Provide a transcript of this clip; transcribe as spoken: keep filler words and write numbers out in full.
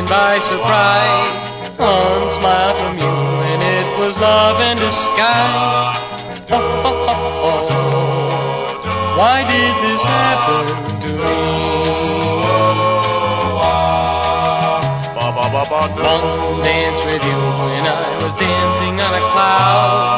taken by surprise. One smile from you and it was love in disguise. Oh, oh, oh, oh. Why did this happen to me? One dance with you when I was dancing on a cloud.